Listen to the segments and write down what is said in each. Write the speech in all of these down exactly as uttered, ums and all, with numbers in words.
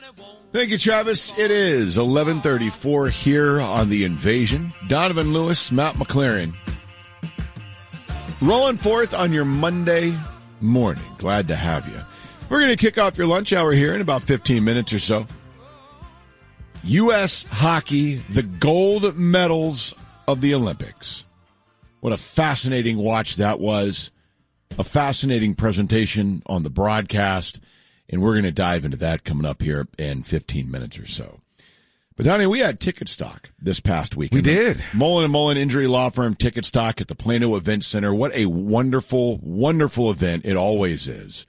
Thank you, Travis. It is eleven thirty-four here on The Invasion. Donovan Lewis, Matt McLaren. Rolling forth on your Monday morning. Glad to have you. We're going to kick off your lunch hour here in about fifteen minutes or so. U S hockey, the gold medals of the Olympics. What a fascinating watch that was. A fascinating presentation on the broadcast. And we're going to dive into that coming up here in fifteen minutes or so. But, Donnie, we had Ticket Stock this past week. We did. Mullen and Mullen Injury Law Firm Ticket Stock at the Plano Event Center. What a wonderful, wonderful event it always is.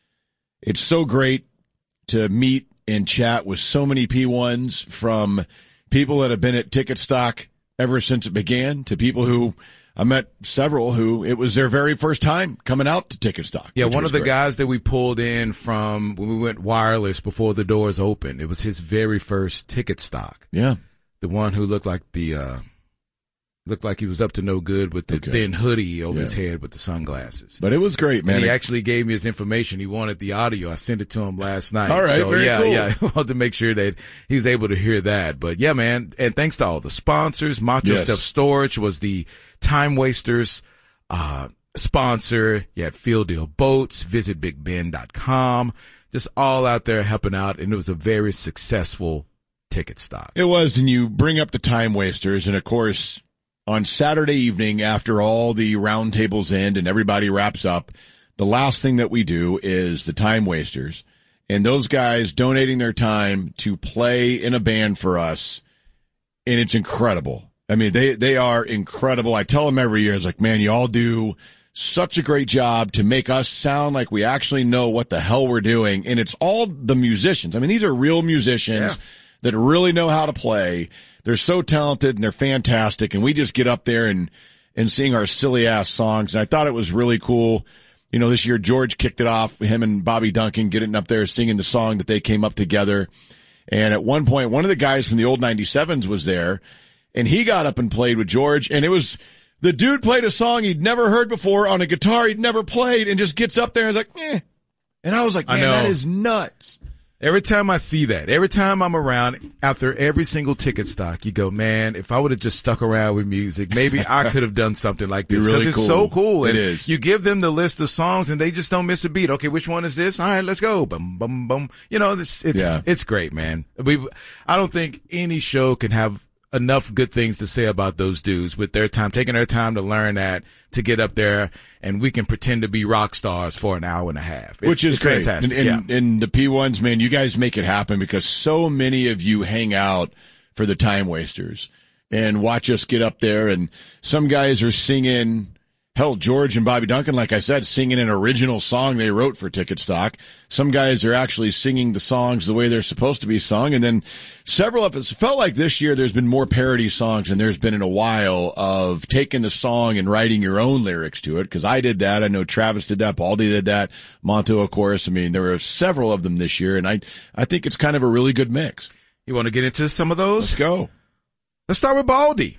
It's so great to meet and chat with so many P ones, from people that have been at Ticket Stock ever since it began to people who I met several who it was their very first time coming out to Ticket Stock. Yeah, one of the great. guys that we pulled in from when we went wireless before the doors opened, it was his very first Ticket Stock. Yeah. The one who looked like the, uh, looked like he was up to no good with the Okay. thin hoodie over Yeah. his head with the sunglasses. But it was great, man. And he actually gave me his information. He wanted the audio. I sent it to him last night. All right, so, very yeah, cool. yeah, I wanted to make sure that he's able to hear that. But yeah, man, and thanks to all the sponsors. Macho Yes. Stuff Storage was the Time Wasters uh sponsor. You had Field Deal Boats, visit big ben dot com. Just all out there helping out, and it was a very successful Ticket Stock. It was, and you bring up the Time Wasters, and of course, on Saturday evening, after all the roundtables end and everybody wraps up, the last thing that we do is the Time Wasters, and those guys donating their time to play in a band for us, and it's incredible. I mean, they, they are incredible. I tell them every year, it's like, man, you all do such a great job to make us sound like we actually know what the hell we're doing, and it's all the musicians. I mean, these are real musicians. Yeah. That really know how to play. They're so talented and they're fantastic, and we just get up there and, and sing our silly ass songs. And I thought it was really cool. You know, this year George kicked it off, him and Bobby Duncan getting up there singing the song that they came up together. And at one point, one of the guys from the old ninety-sevens was there, and he got up and played with George, and it was, the dude played a song he'd never heard before on a guitar he'd never played, and just gets up there and is like, eh. And I was like, man, that is nuts. Every time I see that, every time I'm around, after every single Ticket Stock, you go, man, if I would have just stuck around with music, maybe I could have done something like this. Because really it's cool. so cool. It and is. You give them the list of songs and they just don't miss a beat. Okay, which one is this? All right, let's go. Bum, bum, bum. You know, it's, it's, Yeah. it's great, man. We, I don't think any show can have enough good things to say about those dudes with their time, taking their time to learn that, to get up there, and we can pretend to be rock stars for an hour and a half. It's, Which is it's great. fantastic. And, and, yeah. and the P ones, man, you guys make it happen because so many of you hang out for the Time Wasters and watch us get up there, and some guys are singing. Hell, George and Bobby Duncan, like I said, singing an original song they wrote for Ticket Stock. Some guys are actually singing the songs the way they're supposed to be sung. And then several of us felt like this year there's been more parody songs than there's been in a while of taking the song and writing your own lyrics to it. Cause I did that. I know Travis did that. Baldy did that. Monto, of course. I mean, there were several of them this year, and I, I think it's kind of a really good mix. You want to get into some of those? Let's go. Let's start with Baldy.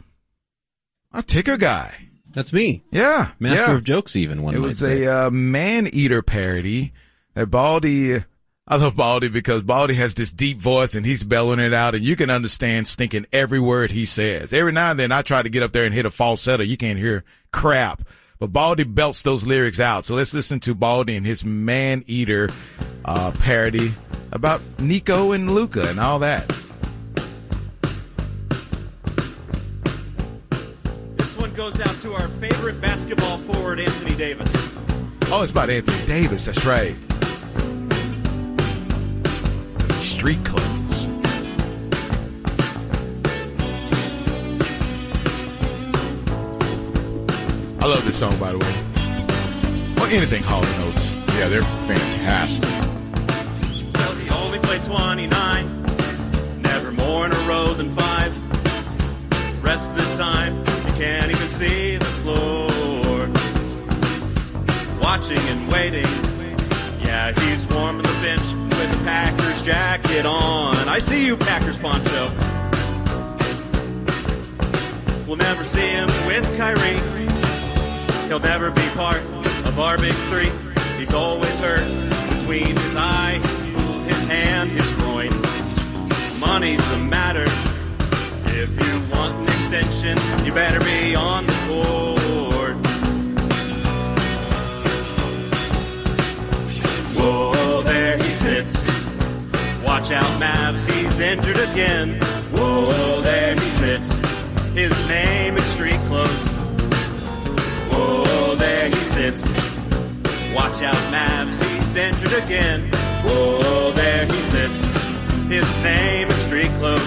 Our ticker guy. That's me. Yeah. Master yeah. of jokes, even, one It might was say. a uh, man-eater parody that Baldy, I love Baldy because Baldy has this deep voice and he's bellowing it out, and you can understand stinking every word he says. Every now and then I try to get up there and hit a falsetto. You can't hear crap. But Baldy belts those lyrics out. So let's listen to Baldy and his man-eater uh, parody about Nico and Luca and all that. Goes out to our favorite basketball forward, Anthony Davis. Oh, it's about Anthony Davis. That's right. Street clothes. I love this song, by the way. Or anything Hall and Oates. Yeah, they're fantastic. Well, he only played twenty-nine, never more in a row than five. Rest of the time, can't even see the floor. Watching and waiting. Yeah, he's warming the bench with a Packers jacket on. I see you, Packers poncho. We'll never see him with Kyrie. He'll never be part of our big three. He's always hurt between his eye, his hand, his groin. money's the matter. If you want an extension, you better be on the court. Whoa, there he sits. Watch out, Mavs, he's injured again. Whoa, there he sits. His name is Street Clothes. Whoa, there he sits. Watch out, Mavs, he's injured again. Whoa, there he sits. His name is Street Clothes.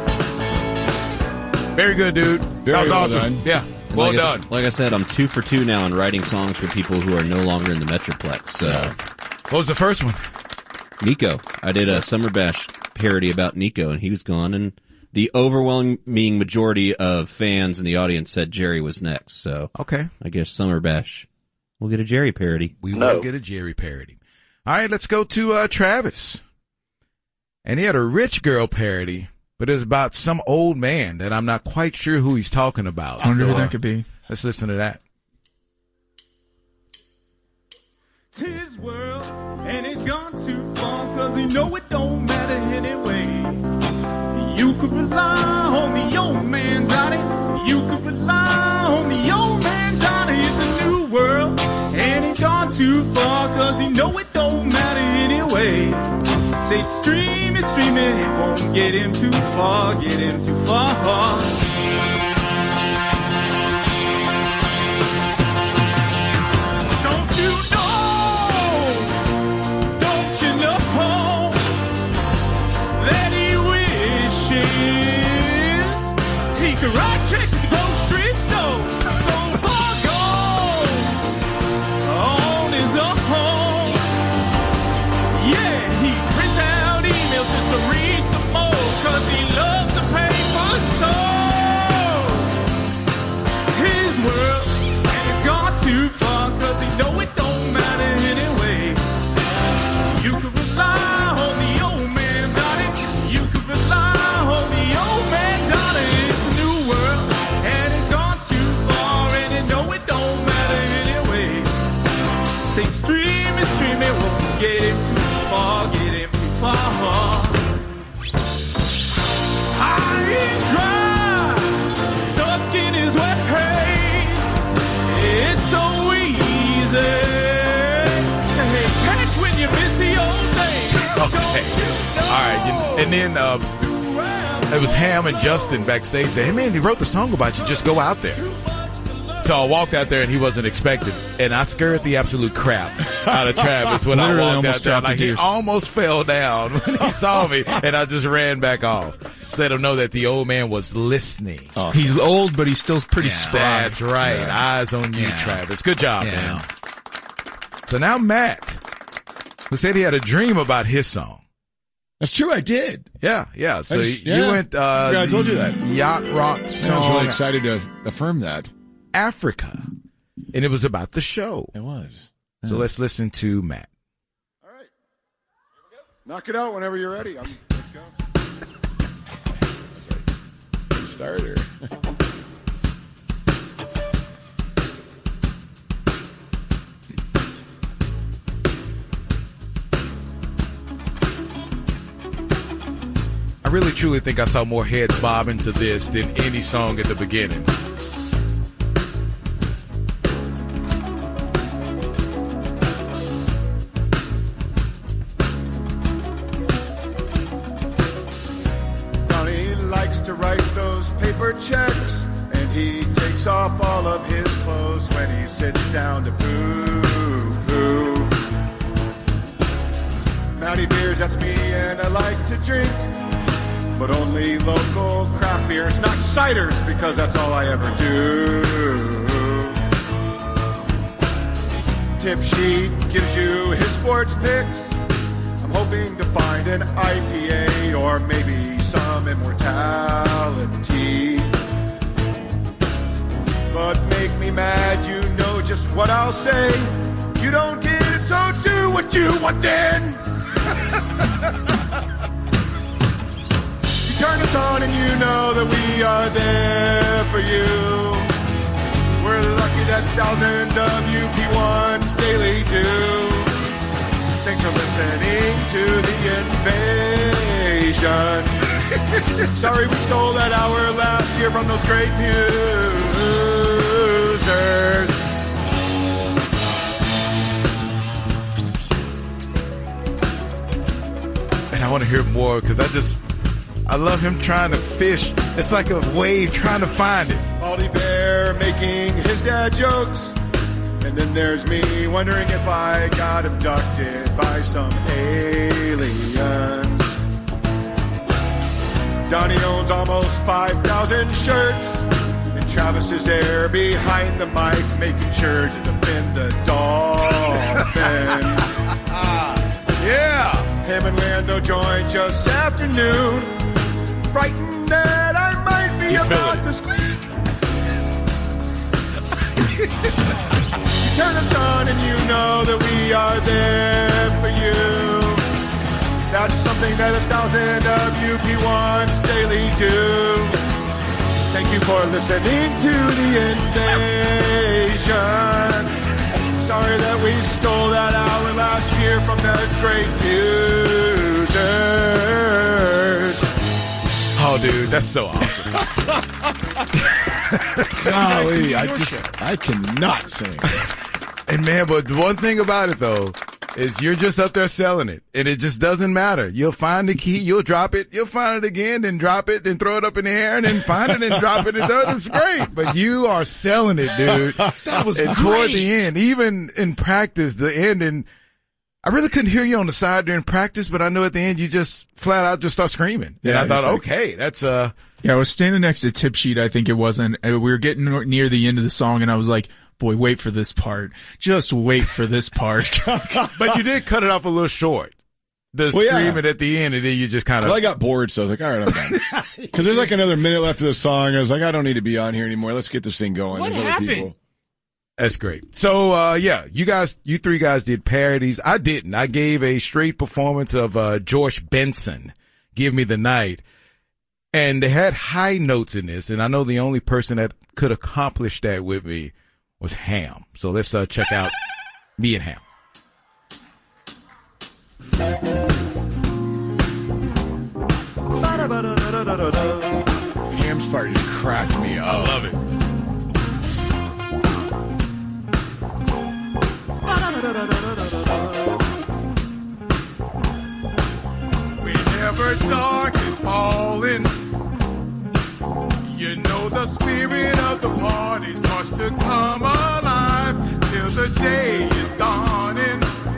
Very good, dude. Very that was well awesome. done. Yeah, well like done. I, like I said, I'm two for two now in writing songs for people who are no longer in the Metroplex. So, What was the first one? Nico. I did a Summer Bash parody about Nico, and he was gone, and the overwhelming majority of fans in the audience said Jerry was next. So, Okay. I guess Summer Bash. We'll get a Jerry parody. We No. will get a Jerry parody. All right, let's go to uh, Travis. And he had a Rich Girl parody, but it was about some old man that I'm not quite sure who he's talking about. I wonder So, who uh, that could be. Let's listen to that. It's his world, and it's gone too far, cause he know it don't matter anyway. You could rely on the old man, Johnny. You could rely on the old man, Johnny. It's a new world, and it's gone too far, cause he know it don't matter anyway. Say stream it, stream it, it won't get him too far, get him too far. Don't you know, don't you know that he wishes he could write checks at the grocery store? So far gone on his own. Yeah, he prints out emails just to read some more, cause he loves the paper so. His world, and it's gone too far, cause he know it don't matter anyway. You could rely on the old man, Johnny. You could rely on the old man, Johnny. It's a new world, and it's gone too far, and you know it don't matter anyway. Say stream it, stream it, won't get him too far, get him too far. High and dry, stuck in his ways. It's so easy to hate tech when you miss the old days. Okay. All right. And then um, it was Ham and Justin backstage saying, hey, man, he wrote the song about you. Just go out there. So I walked out there, and he wasn't expected. And I scared the absolute crap out of Travis when I Literally walked almost out there. dropped Like, the he tears. almost fell down when he saw me, and I just ran back off. Just let him know that the old man was listening. He's old, but he's still pretty Yeah, spry. That's right. Yeah. Eyes on you, Yeah. Travis. Good job, Yeah. man. So now Matt, who said he had a dream about his song. That's true, I did. Yeah, yeah. So I just- you yeah. went uh, Yeah, I told you the that. yacht rock I was song really excited to affirm that. Africa, and it was about the show. It was. So let's listen to Matt. All right. Here we go. Knock it out whenever you're ready. I'm, let's go. It's like starter. I really truly think I saw more heads bobbing to this than any song at the beginning. Donnie likes to write those paper checks, and he takes off all of his clothes when he sits down to poo-poo. Matty beers, that's me, and I like to drink, but only local craft beers, not ciders, because that's all I ever do. Tip sheet gives you his sports picks. I'm hoping to find an I P A or maybe some immortality. But make me mad, you know just what I'll say. You don't get it, so do what you want then. You turn us on and you know that we are there for you. We're lucky that thousands of U P ones daily do. Thanks for listening to the invasion. Sorry we stole that hour last year from those great musers. And I want to hear more because I just, I love him trying to fish. It's like a wave trying to find it. Baldy Bear making his dad jokes. And then there's me wondering if I got abducted by some aliens. Donnie owns almost five thousand shirts. And Travis is there behind the mic making sure to defend the Dolphins. Yeah. Him and Lando joined just this afternoon. Frightened that I might be He's about feeling to squeak. You turn us on and you know that we are there for you. That's something that a thousand of U P ones daily do. Thank you for listening to the invasion. Sorry that we stole that hour last year from the great users. Oh, dude, that's so awesome. Golly, I just, I cannot sing. And man, but the one thing about it though is you're just up there selling it, and it just doesn't matter. You'll find the key, you'll drop it, you'll find it again, then drop it, then throw it up in the air, and then find it and drop it. And throw it. It's great, but you are selling it, dude. That was and great. toward the end, even in practice, the end, and I really couldn't hear you on the side during practice, but I know at the end you just flat out just start screaming. Yeah, and I thought, like, okay, that's uh. Yeah, I was standing next to Tip Sheet, I think it was, and uh, we were getting near the end of the song, and I was like, boy, wait for this part. Just wait for this part. But you did cut it off a little short. The Well, yeah. screaming at the end, and then you just kind of. Well, I got bored, so I was like, all right, I'm done. Because there's like another minute left of the song. I was like, I don't need to be on here anymore. Let's get this thing going. What There's other happened? people. That's great. So, uh, yeah, you guys, you three guys did parodies. I didn't. I gave a straight performance of, uh, George Benson, Give Me the Night. And they had high notes in this, and I know the only person that could accomplish that with me was Ham. So let's, uh, check out me and Ham. Ham's part just cracked me up. I love it. Whenever dark is falling, you know the spirit of the party starts to come alive till the day is dawning.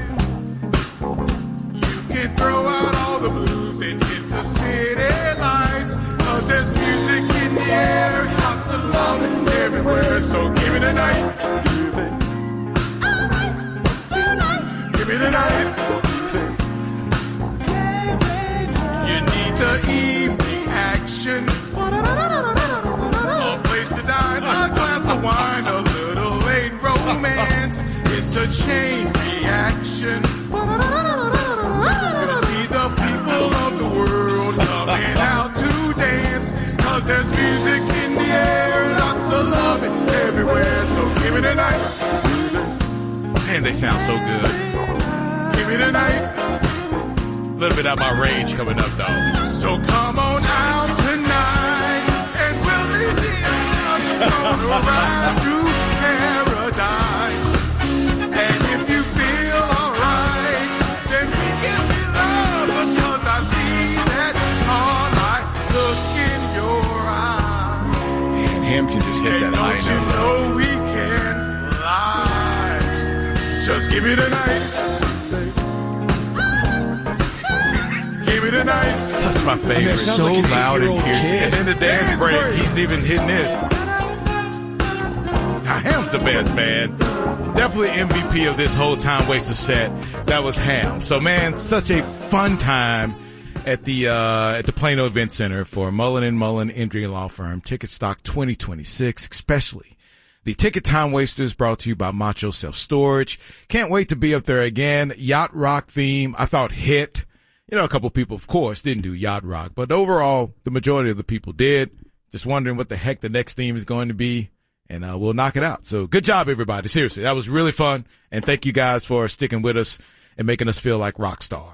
You can throw out all the blues and hit the city lights, 'cause there's music in the air, lots of love everywhere. So give me the night, give it. Give me the night. You need the evening action, a place to dine, a glass of wine, a little late romance. It's a chain reaction. You'll see the people of the world coming out to dance, 'cause there's music in the air, lots of love everywhere. So give me the night. Man, they sound so good. Give me the night. A little bit out my range coming up, though. So come on out tonight, and we'll leave the earth on a ride through paradise. And if you feel alright, then we can be lovers, 'cause I see that starlight look in your eyes. Man, Ham can just hit And that high don't you note. know we can fly? Just give me the night. Give me the night. That's my favorite. It sounds so like an loud and eight-year-old piercing. kid. And then the dance Dance break, break. he's even hitting this. Ham's the best, man. Definitely M V P of this whole Time Waster set. That was Ham. So, man, such a fun time at the uh at the Plano Event Center for Mullen and Mullen Injury Law Firm Ticket Stock twenty twenty-six, especially the Ticket Time Wasters, brought to you by Macho Self Storage. Can't wait to be up there again. Yacht Rock theme, I thought hit. You know, a couple people, of course, didn't do Yacht Rock, but overall, the majority of the people did. Just wondering what the heck the next theme is going to be, and uh, we'll knock it out. So good job, everybody. Seriously, that was really fun, and thank you guys for sticking with us and making us feel like rock stars.